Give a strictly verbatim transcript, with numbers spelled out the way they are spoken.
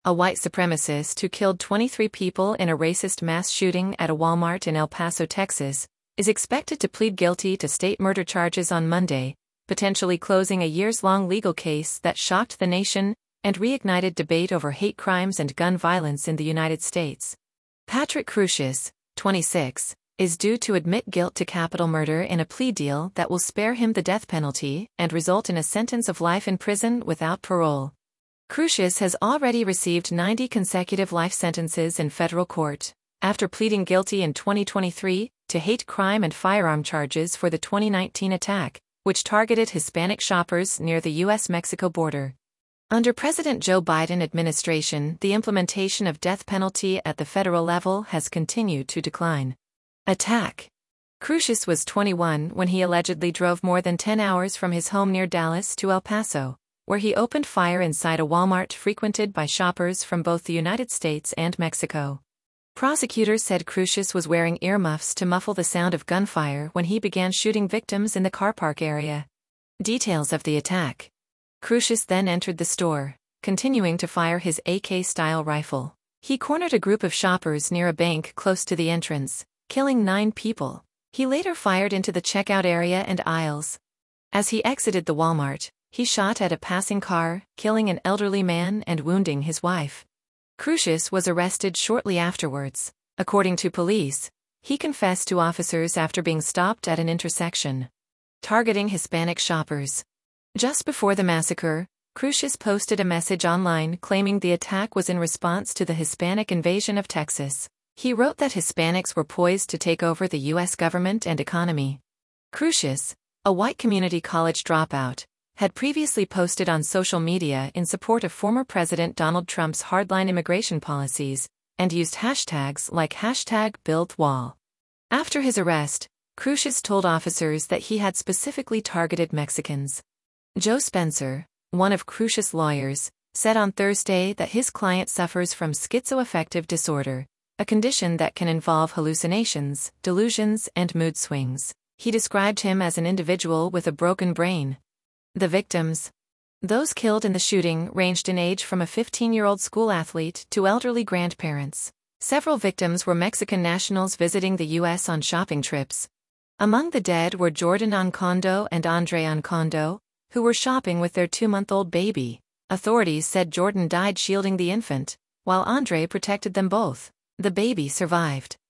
a white supremacist who killed twenty-three people in a racist mass shooting at a Walmart in El Paso, Texas, is expected to plead guilty to state murder charges on Monday, potentially closing a years-long legal case that shocked the nation and reignited debate over hate crimes and gun violence in the United States. Patrick Crusius, twenty-six, is due to admit guilt to capital murder in a plea deal that will spare him the death penalty and result in a sentence of life in prison without parole. Crusius has already received ninety consecutive life sentences in federal court, after pleading guilty in twenty twenty-three to hate crime and firearm charges for the twenty nineteen attack, which targeted Hispanic shoppers near the U S Mexico border. Under President Joe Biden administration, the implementation of death penalty at the federal level has continued to decline. Attack. Crusius was twenty-one when he allegedly drove more than ten hours from his home near Dallas to El Paso, where he opened fire inside a Walmart frequented by shoppers from both the United States and Mexico. Prosecutors said Crusius was wearing earmuffs to muffle the sound of gunfire when he began shooting victims in the car park area. Details of the attack. Crusius then entered the store, continuing to fire his A K-style rifle. He cornered a group of shoppers near a bank close to the entrance, killing nine people. He later fired into the checkout area and aisles. As he exited the Walmart, he shot at a passing car, killing an elderly man and wounding his wife. Crusius was arrested shortly afterwards. According to police, he confessed to officers after being stopped at an intersection. Targeting Hispanic shoppers. Just before the massacre, Crusius posted a message online claiming the attack was in response to the Hispanic invasion of Texas. He wrote that Hispanics were poised to take over the U S government and economy. Crusius, a white community college dropout, had previously posted on social media in support of former President Donald Trump's hardline immigration policies, and used hashtags like hashtag BuildWall. After his arrest, Crusius told officers that he had specifically targeted Mexicans. Joe Spencer, one of Crusius' lawyers, said on Thursday that his client suffers from schizoaffective disorder, a condition that can involve hallucinations, delusions, and mood swings. He described him as an individual with a broken brain. The victims, those killed in the shooting, ranged in age from a fifteen-year-old school athlete to elderly grandparents. Several victims were Mexican nationals visiting the U S on shopping trips. Among the dead were Jordan Ancondo and Andre Ancondo, who were shopping with their two-month-old baby. Authorities said Jordan died shielding the infant, while Andre protected them both. The baby survived.